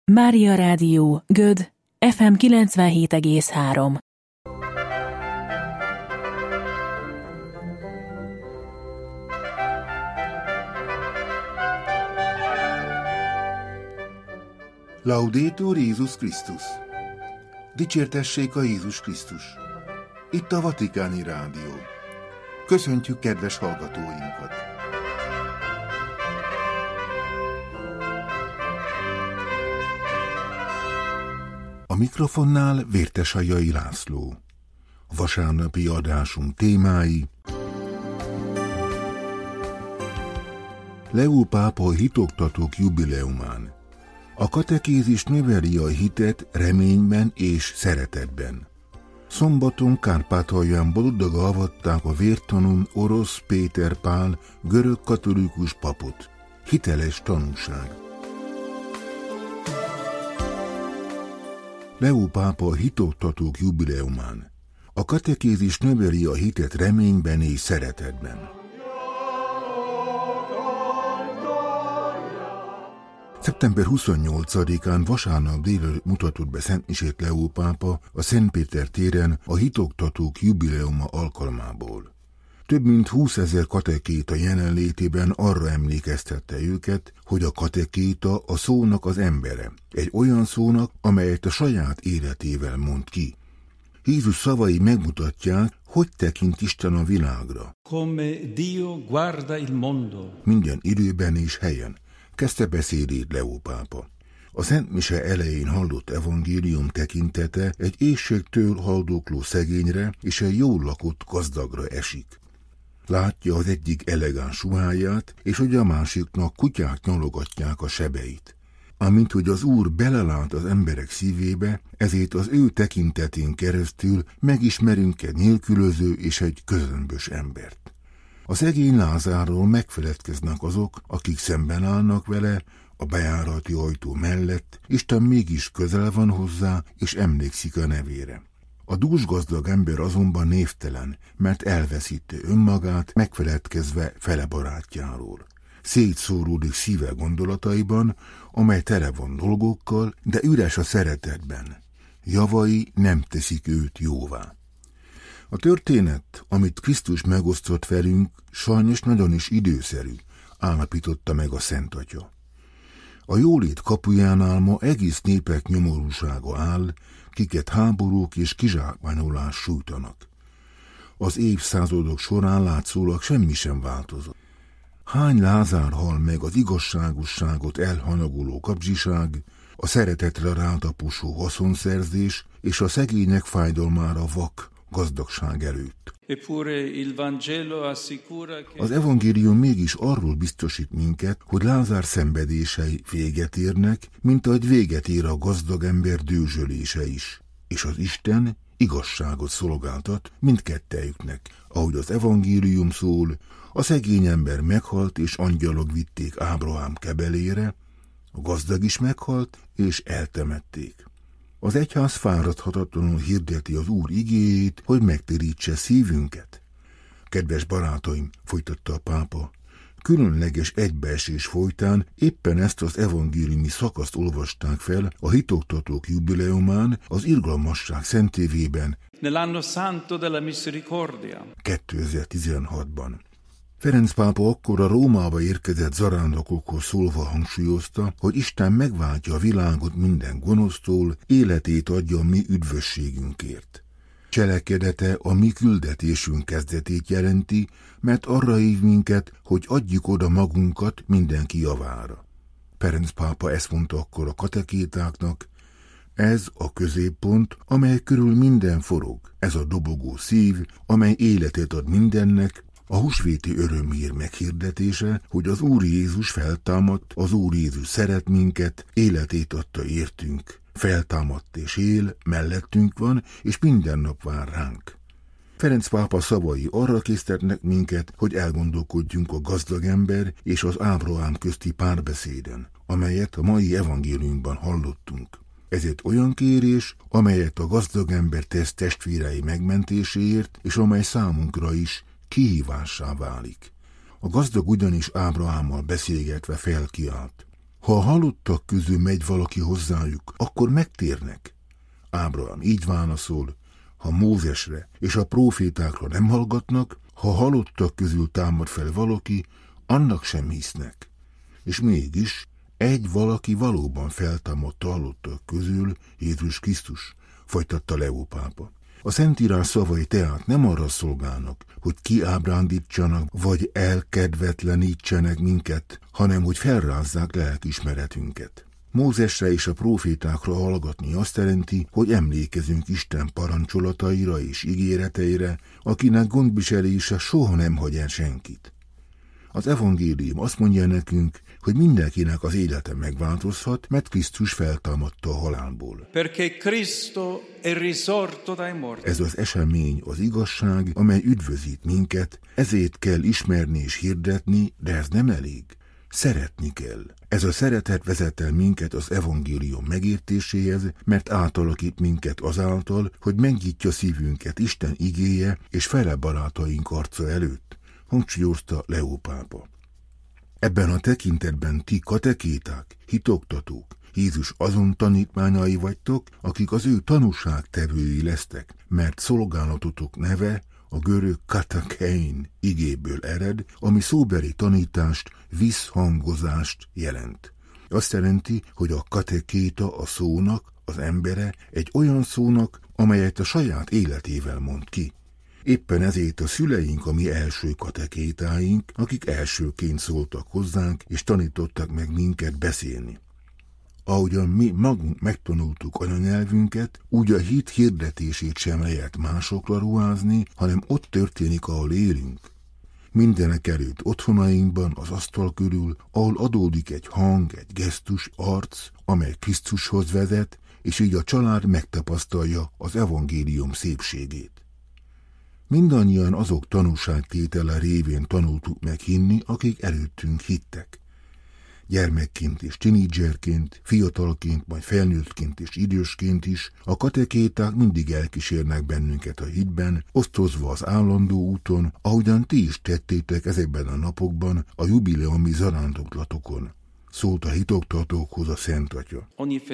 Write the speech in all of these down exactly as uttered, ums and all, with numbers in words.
Mária Rádió, Göd, ef em kilencvenhét egész három. Laudetur Jézus Krisztus! Dicsértessék a Jézus Krisztus! Itt a Vatikáni Rádió. Köszöntjük kedves hallgatóinkat! A mikrofonnál Vértesajai László. A vasárnapi adásunk témái: Leó pápa a hitoktatók jubileumán. A katekézis növeli a hitet reményben és szeretetben. Szombaton Kárpátalján boldoga avatták a vértanún Orosz Péter Pál görög katolikus papot. Hiteles tanúság. Leó pápa a hitoktatók jubileumán. A katekézis növeli a hitet reményben és szeretetben. szeptember huszonnyolcadikán vasárnap délelőtt mutatott be szentmisét Leó pápa a Szent Péter téren a hitoktatók jubileuma alkalmából. Több mint húszezer katekéta jelenlétében arra emlékeztette őket, hogy a katekéta a szónak az embere, egy olyan szónak, amelyet a saját életével mond ki. Jézus szavai megmutatják, hogy tekint Isten a világra. Come Dio guarda il mondo. Minden időben és helyen. Kezdte beszédét Leó pápa. A Szent Mise elején hallott evangélium tekintete egy éhségtől haldokló szegényre és egy jól lakott gazdagra esik. Látja az egyik elegáns ruháját, és hogy a másiknak kutyák nyalogatják a sebeit. Amint hogy az Úr belelát az emberek szívébe, ezért az ő tekintetén keresztül megismerünk egy nélkülöző és egy közömbös embert. A szegény Lázárról megfeledkeznek azok, akik szemben állnak vele, a bejárati ajtó mellett, Isten mégis közel van hozzá, és emlékszik a nevére. A dúsgazdag ember azonban névtelen, mert elveszíti önmagát, megfeledkezve fele barátjáról. Szétszóródik szíve gondolataiban, amely tele van dolgokkal, de üres a szeretetben. Javai nem teszik őt jóvá. A történet, amit Krisztus megosztott velünk, sajnos nagyon is időszerű, állapította meg a Szent Atya. A jólét kapujánál ma egész népek nyomorúsága áll, kiket háborúk és kizsákmányolás sújtanak. Az évszázadok során látszólag semmi sem változott. Hány Lázár hal meg az igazságosságot elhanyagoló kapzsiság, a szeretetre rátaposó haszonszerzés és a szegények fájdalmára vak gazdagság előtt. Az evangélium mégis arról biztosít minket, hogy Lázár szenvedései véget érnek, mint ahogy véget ér a gazdag ember dőzsölése is, és az Isten igazságot szolgáltat mindkettejüknek. Ahogy az evangélium szól, a szegény ember meghalt, és angyalok vitték Ábrahám kebelére, a gazdag is meghalt, és eltemették. Az egyház fáradhatatlanul hirdeti az Úr igéjét, hogy megtérítse szívünket. Kedves barátaim, folytatta a pápa, különleges egybeesés folytán éppen ezt az evangéliumi szakaszt olvasták fel a hitoktatók jubileumán az irgalmasság szentévében Nell'anno santo della misericordia. kétezer-tizenhatban. Ferenc pápa akkor a Rómába érkezett zarándokokhoz szólva hangsúlyozta, hogy Isten megváltja a világot minden gonosztól, életét adja a mi üdvösségünkért. Cselekedete a mi küldetésünk kezdetét jelenti, mert arra hív minket, hogy adjuk oda magunkat mindenki javára. Ferenc pápa ezt mondta akkor a katekétáknak: ez a középpont, amely körül minden forog, ez a dobogó szív, amely életet ad mindennek, a húsvéti örömhír meghirdetése, hogy az Úr Jézus feltámadt, az Úr Jézus szeret minket, életét adta értünk, feltámadt és él, mellettünk van, és minden nap vár ránk. Ferenc pápa szavai arra késztetnek minket, hogy elgondolkodjunk a gazdag ember és az Ábrahám közti párbeszéden, amelyet a mai evangéliumban hallottunk. Ezért olyan kérés, amelyet a gazdag ember tesz testvérei megmentéséért, és amely számunkra is kihívássá válik. A gazdag ugyanis Ábrahámmal beszélgetve felkiált: Ha a halottak közül megy valaki hozzájuk, akkor megtérnek. Ábrahám így válaszol, ha Mózesre és a prófétákra nem hallgatnak, ha halottak közül támad fel valaki, annak sem hisznek. És mégis egy valaki valóban feltámadt a halottak közül, Jézus Krisztus, folytatta Leó pápa. A Szentírás szavai tehát nem arra szolgálnak, hogy kiábrándítsanak, vagy elkedvetlenítsenek minket, hanem hogy felrázzák lelkiismeretünket. Mózesre és a prófétákra hallgatni azt jelenti, hogy emlékezünk Isten parancsolataira és ígéreteire, akinek gondviselése soha nem hagy el senkit. Az evangélium azt mondja nekünk, hogy mindenkinek az élete megváltozhat, mert Krisztus feltámadta a halálból. Perché Cristo è risorto dai morti. Ez az esemény az igazság, amely üdvözít minket, ezért kell ismerni és hirdetni, de ez nem elég. Szeretni kell. Ez a szeretet vezet el minket az evangélium megértéséhez, mert átalakít minket azáltal, hogy megnyitja szívünket Isten igéje és fele barátaink arca előtt, hangsúlyozta Leó pápa. Ebben a tekintetben ti katekéták, hitoktatók, Jézus azon tanítmányai vagytok, akik az ő tanúságtevői lesztek, mert szolgálatotok neve a görög katakein igéből ered, ami szóbeli tanítást, visszhangozást jelent. Azt jelenti, hogy a katekéta a szónak, az embere egy olyan szónak, amelyet a saját életével mond ki. Éppen ezért a szüleink a mi első katekétáink, akik elsőként szóltak hozzánk, és tanítottak meg minket beszélni. Ahogyan mi magunk megtanultuk anyanyelvünket, úgy a hit hirdetését sem lehet másokra ruházni, hanem ott történik, ahol élünk. Mindenek előtt otthonainkban, az asztal körül, ahol adódik egy hang, egy gesztus, arc, amely Krisztushoz vezet, és így a család megtapasztalja az evangélium szépségét. Mindannyian azok tanúságtétele révén tanultuk meg hinni, akik előttünk hittek. Gyermekként és tinédzserként, fiatalként, majd felnőttként és idősként is, a katekéták mindig elkísérnek bennünket a hitben, osztozva az állandó úton, ahogyan ti is tettétek ezekben a napokban a jubileumi zarándoklatokon. Szólt a hitoktatókhoz a Szent Atya.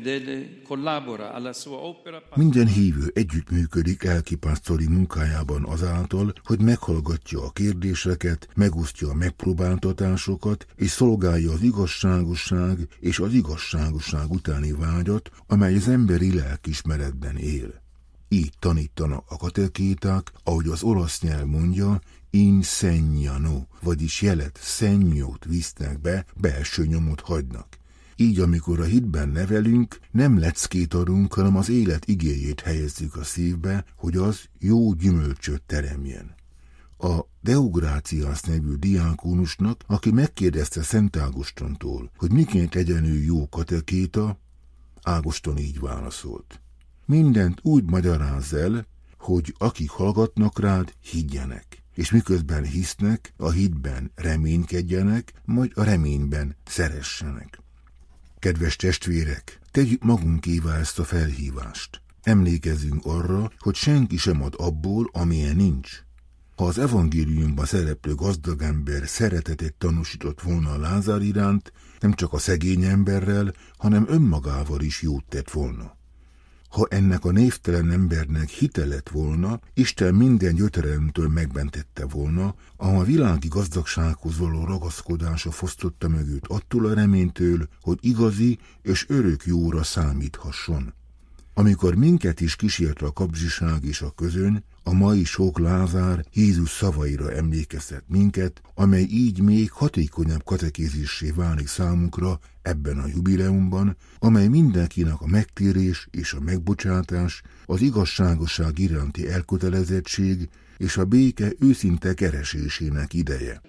Minden hívő együttműködik elkipásztori munkájában azáltal, hogy meghallgatja a kérdéseket, megosztja a megpróbáltatásokat, és szolgálja az igazságosság és az igazságosság utáni vágyat, amely az emberi lelkiismeretben él. Így tanítanak a katekéták, ahogy az olasz nyelv mondja, insegnano, vagyis jelet, szennyót visznek be, belső nyomot hagynak. Így, amikor a hitben nevelünk, nem leckét adunk, hanem az élet igéjét helyezzük a szívbe, hogy az jó gyümölcsöt teremjen. A Deográciász nevű diákónusnak, aki megkérdezte Szent Ágostontól, hogy miként legyen ő jó katekéta, Ágoston így válaszolt. Mindent úgy magyarázz el, hogy akik hallgatnak rád, higgyenek, és miközben hisznek, a hitben reménykedjenek, majd a reményben szeressenek. Kedves testvérek, tegyük magunkévá ezt a felhívást. Emlékezzünk arra, hogy senki sem ad abból, amilyen nincs. Ha az evangéliumban szereplő gazdag ember szeretetet tanúsított volna a Lázár iránt, nem csak a szegény emberrel, hanem önmagával is jót tett volna. Ha ennek a névtelen embernek hite lett volna, Isten minden gyötrelmtől megmentette volna, a világi gazdagsághoz való ragaszkodása fosztotta meg őt attól a reménytől, hogy igazi és örök jóra számíthasson. Amikor minket is kísért a kapzsiság és a közöny, a mai sok Lázár Jézus szavaira emlékeztet minket, amely így még hatékonyabb katekézissé válik számunkra ebben a jubileumban, amely mindenkinek a megtérés és a megbocsátás, az igazságosság iránti elkötelezettség és a béke őszinte keresésének ideje.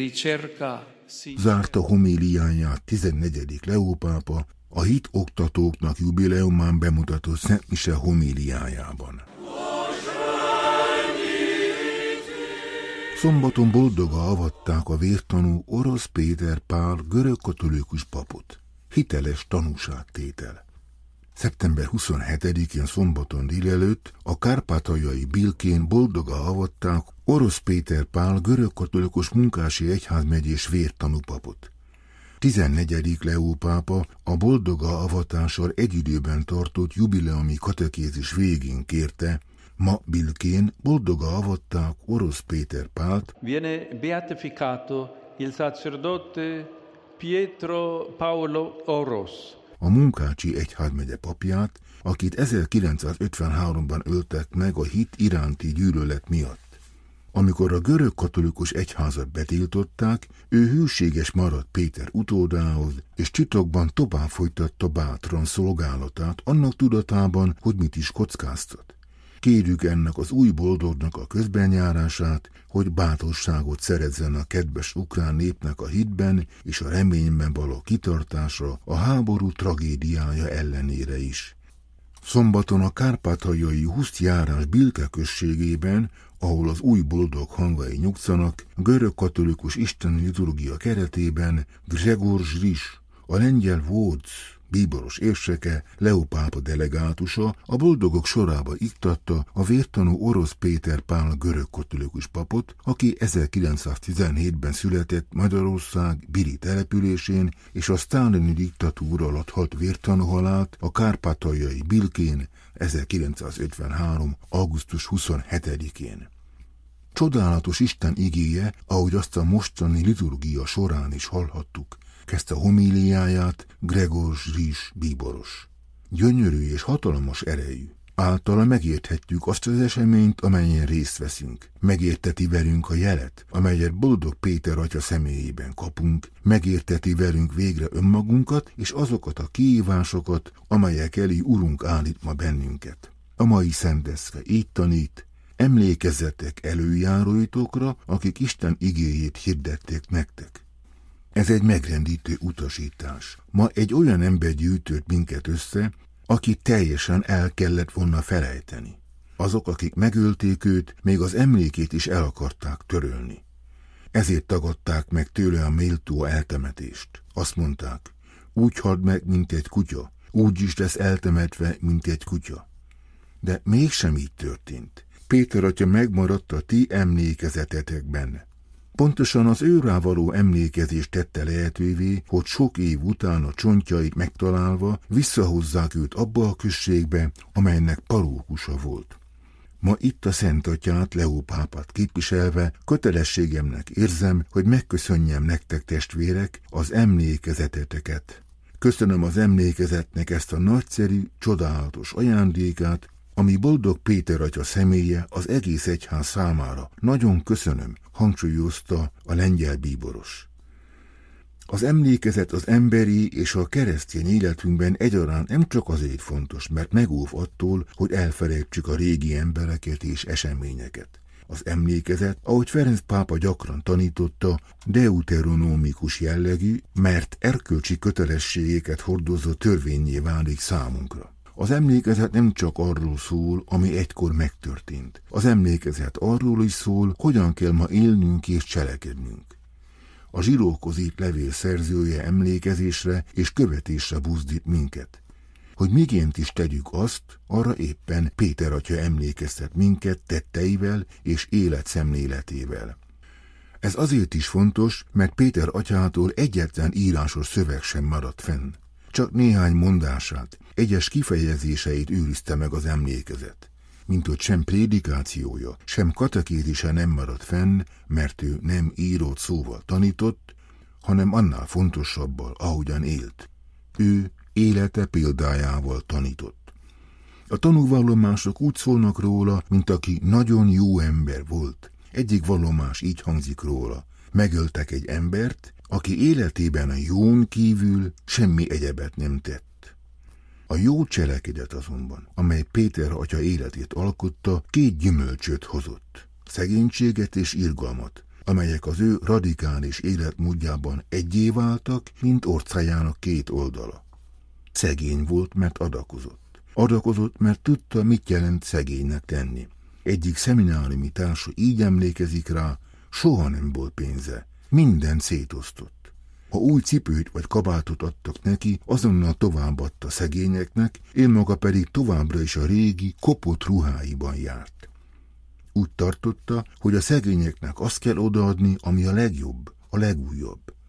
Zárta homíliáját tizennegyedik Leó pápa a hitoktatóknak jubileumán bemutatott Szent Mise homíliájában. Szombaton boldoga avatták a vértanú Orosz Péter Pál görögkatolikus papot. Hiteles tanúságtétel. szeptember huszonhetedikén szombaton délelőtt a kárpátaljai Bilkén boldoga avatták Orosz Péter Pál görögkatolikus munkási egyházmegyés vértanú papot. tizennegyedik Leó pápa a boldoga avatással egy időben tartott jubileumi katekézis végén kérte, ma Bilkén boldoga avatták Orosz Péter Pált. Viene beatificato il sacerdote Pietro Paolo Orosz. A Munkácsi egyházmegye papját, akit ezerkilencszázötvenháromban öltek meg a hit iránti gyűlölet miatt. Amikor a görög katolikus egyházat betiltották, ő hűséges maradt Péter utódához, és titokban tovább folytatta bátran szolgálatát, annak tudatában, hogy mit is kockáztat. Kérjük ennek az új boldognak a közbenjárását, hogy bátorságot szerezzen a kedves ukrán népnek a hitben és a reményben való kitartásra a háború tragédiája ellenére is. Szombaton a kárpátaljai Huszty járás Bilke községében, ahol az új boldog hangvai nyugszanak, görög katolikus isteni liturgia keretében Grzegorz Zris, a lengyel Wódz bíboros érseke, Leó pápa delegátusa a boldogok sorába iktatta a vértanú Orosz Péter Pál görög katolikus papot, aki ezerkilencszáztizenhétben született Magyarország Biri településén, és a sztálini diktatúra alatt halt vértanú halált a kárpátaljai Bilkén ezerkilencszázötvenhárom. augusztus huszonhetedikén. Csodálatos Isten igéje, ahogy azt a mostani liturgia során is hallhattuk, kezdte homíliáját Grzegorz Zris bíboros. Gyönyörű és hatalmas erejű. Általa megérthetjük azt az eseményt, amelyen részt veszünk. Megérteti velünk a jelet, amelyet boldog Péter atya személyében kapunk, megérteti velünk végre önmagunkat és azokat a kihívásokat, amelyek elé Urunk állít ma bennünket. A mai szenteszke így tanít: emlékezzetek előjáróitokra, akik Isten igéjét hirdették nektek. Ez egy megrendítő utasítás. Ma egy olyan ember gyűjtött minket össze, aki teljesen el kellett volna felejteni. Azok, akik megölték őt, még az emlékét is el akarták törölni. Ezért tagadták meg tőle a méltó eltemetést. Azt mondták, úgy halt meg, mint egy kutya, úgy is lesz eltemetve, mint egy kutya. De mégsem így történt. Péter atya megmaradt a ti emlékezetetekben. Pontosan az őrá való emlékezés tette lehetővé, hogy sok év után a csontjait megtalálva visszahozzák őt abba a községbe, amelynek parókusa volt. Ma itt a Szent Atyát, Leó pápát képviselve kötelességemnek érzem, hogy megköszönjem nektek, testvérek, az emlékezeteteket. Köszönöm az emlékezetnek ezt a nagyszerű, csodálatos ajándékát, ami boldog Péter atya személye az egész egyház számára. Nagyon köszönöm, hangsúlyozta a lengyel bíboros. Az emlékezet az emberi és a keresztény életünkben egyaránt nem csak azért fontos, mert megóv attól, hogy elfelejtsük a régi embereket és eseményeket. Az emlékezet, ahogy Ferenc pápa gyakran tanította, deuteronomikus jellegű, mert erkölcsi kötelességeket hordozó törvénnyé válik számunkra. Az emlékezet nem csak arról szól, ami egykor megtörtént. Az emlékezet arról is szól, hogyan kell ma élnünk és cselekednünk. A zsidókhoz írt levél szerzője emlékezésre és követésre buzdít minket. Hogy miként is tegyük azt, arra éppen Péter atya emlékeztet minket tetteivel és életszemléletével. Ez azért is fontos, mert Péter atyától egyetlen írásos szöveg sem maradt fenn. Csak néhány mondását, egyes kifejezéseit őrizte meg az emlékezet. Mint hogy sem prédikációja, sem katekézise nem maradt fenn, mert ő nem írott szóval tanított, hanem annál fontosabbal, ahogyan élt. Ő élete példájával tanított. A tanúvallomások úgy szólnak róla, mint aki nagyon jó ember volt. Egyik vallomás így hangzik róla: megöltek egy embert, aki életében a jón kívül semmi egyebet nem tett. A jó cselekedet azonban, amely Péter atya életét alkotta, két gyümölcsöt hozott: szegénységet és irgalmat, amelyek az ő radikális életmódjában egyé váltak, mint orcájának két oldala. Szegény volt, mert adakozott. Adakozott, mert tudta, mit jelent szegénynek tenni. Egyik szemináriumi társa így emlékezik rá, soha nem volt pénze, mindent szétosztott. Ha új cipőt vagy kabátot adtak neki, azonnal továbbadta szegényeknek, én maga pedig továbbra is a régi, kopott ruháiban járt. Úgy tartotta, hogy a szegényeknek azt kell odaadni, ami a legjobb, a legújabb.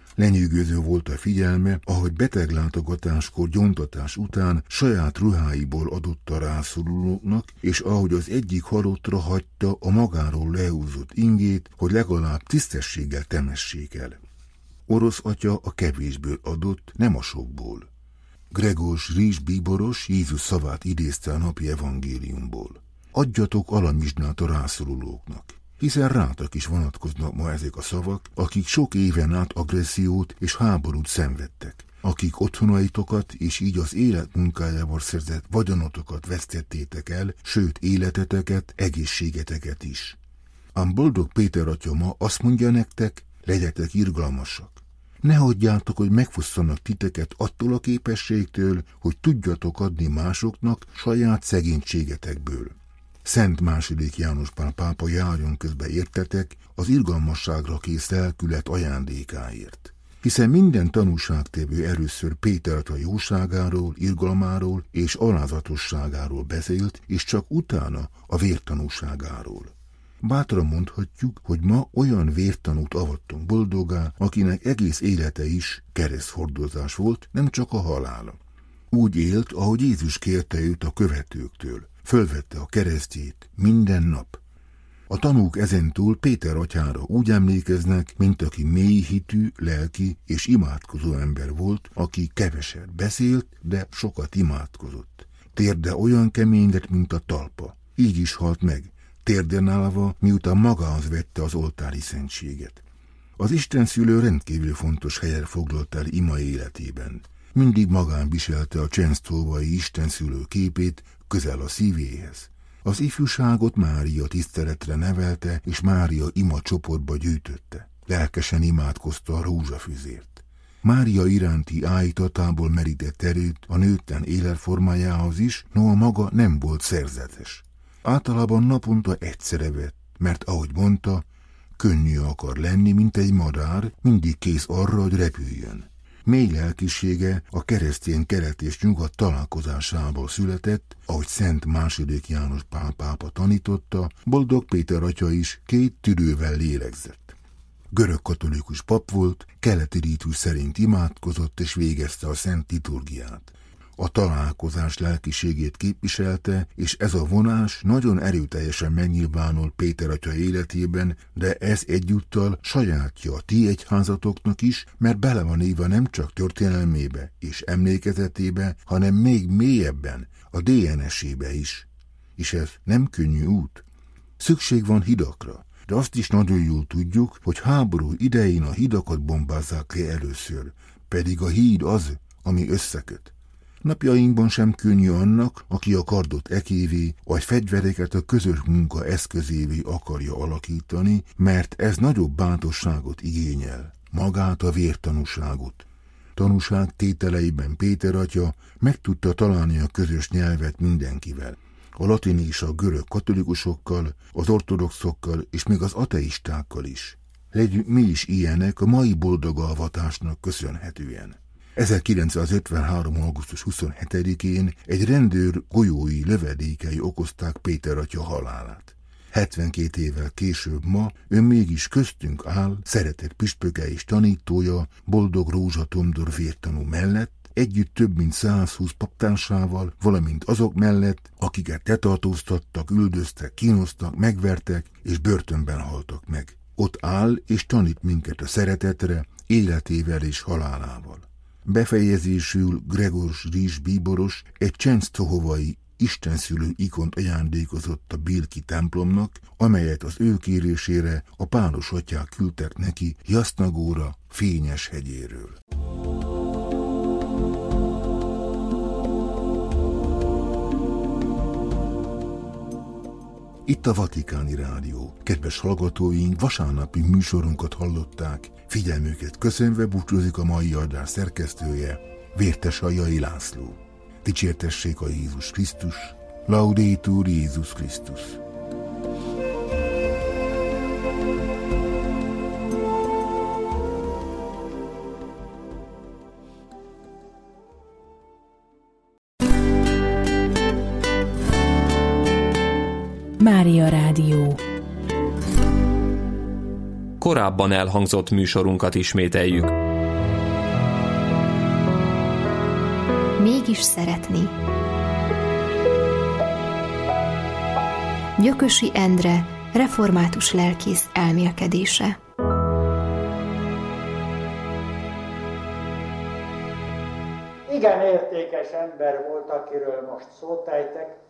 Lenyűgöző volt a figyelme, ahogy beteglátogatáskor gyóntatás után saját ruháiból adott a rászorulóknak, és ahogy az egyik halottra hagyta a magáról lehúzott ingét, hogy legalább tisztességgel temessék el. Orosz atya a kevésből adott, nem a sokból. Gregors Rizs bíboros Jézus szavát idézte a napi evangéliumból. Adjatok alamizsnát a rászorulóknak, hiszen rátak is vonatkoznak ma ezek a szavak, akik sok éven át agressziót és háborút szenvedtek, akik otthonaitokat és így az élet munkájával szerzett vagyonotokat vesztettétek el, sőt életeteket, egészségeteket is. Ám boldog Péter atya ma azt mondja nektek, legyetek irgalmasak. Ne hagyjátok, hogy megfosszanak titeket attól a képességtől, hogy tudjatok adni másoknak saját szegénységetekből. Szent második János Pál pápa járjon közbe értetek az irgalmasságra kész lelkület ajándékáért. Hiszen minden tanúságtevő először Péter atya jóságáról, irgalmáról és alázatosságáról beszélt, és csak utána a vértanúságáról. Bátran mondhatjuk, hogy ma olyan vértanút avattunk boldogá, akinek egész élete is kereszthordozás volt, nem csak a halála. Úgy élt, ahogy Jézus kérte őt a követőktől. Fölvette a keresztjét minden nap. A tanúk ezentúl Péter atyára úgy emlékeznek, mint aki mély hitű, lelki és imádkozó ember volt, aki keveset beszélt, de sokat imádkozott. Térde olyan kemény lett, mint a talpa. Így is halt meg, térden állva, miután magához vette az oltári szentséget. Az istenszülő rendkívül fontos helyet foglalt el ima életében. Mindig magán viselte a Csensztóvai istenszülő képét közel a szívéhez. Az ifjúságot Mária tiszteletre nevelte, és Mária ima csoportba gyűjtötte. Lelkesen imádkozta a rózsafüzért. Mária iránti áhítatából merített erőt a nőtlen életformájához is, noha maga nem volt szerzetes. Általában naponta egyszerre vett, mert ahogy mondta, könnyű akar lenni, mint egy madár, mindig kész arra, hogy repüljön. Mély lelkisége a keresztény kelet és nyugat találkozásából született, ahogy Szent második János Pál pápa tanította, boldog Péter atya is két tüdővel lélegzett. Görög katolikus pap volt, keleti rítus szerint imádkozott és végezte a szent liturgiát. A találkozás lelkiségét képviselte, és ez a vonás nagyon erőteljesen megnyilvánul Péter atya életében, de ez egyúttal sajátja a ti egyházatoknak is, mert bele van írva nem csak történelmébe és emlékezetébe, hanem még mélyebben, a dé en es-ébe is. És ez nem könnyű út. Szükség van hidakra, de azt is nagyon jól tudjuk, hogy háború idején a hidakat bombázzák le először, pedig a híd az, ami összeköt. Napjainkban sem könnyű annak, aki a kardot ekévé, vagy fegyvereket a közös munka eszközévé akarja alakítani, mert ez nagyobb bátorságot igényel, magát a vértanúságot. Tanúság tételeiben Péter atya meg tudta találni a közös nyelvet mindenkivel. A latin és a görög katolikusokkal, az ortodoxokkal és még az ateistákkal is. Legyünk mi is ilyenek a mai boldog alvatásnak köszönhetően. ezerkilencszázötvenhárom. augusztus huszonhetedikén egy rendőr golyói lövedékei okozták Péter atya halálát. hetvenkét évvel később ma ő mégis köztünk áll, szeretett püspöke és tanítója, boldog Rózsa Tomdor vértanú mellett, együtt több mint százhúsz paptársával, valamint azok mellett, akiket tetartóztattak, üldöztek, kínoztak, megvertek és börtönben haltak meg. Ott áll és tanít minket a szeretetre, életével és halálával. Befejezésül Gregors Rizs bíboros egy csensztohovai istenszülő ikont ajándékozott a birki templomnak, amelyet az ő kérésére a pálos atyák küldtek neki Jasznagóra, fényes hegyéről. Itt a Vatikáni Rádió. Kedves hallgatóink, vasárnapi műsorunkat hallották. Figyelmüket köszönve búcsúzik a mai adás szerkesztője, Vértes Ajai László. Dicsértessék a Jézus Krisztus, Laudetur Jézus Krisztus. Mária Rádió. Korábban elhangzott műsorunkat ismételjük. mégis szeretni. Gyökösi Endre, református lelkész elmélkedése. Igen értékes ember volt, akiről most szót ejtek,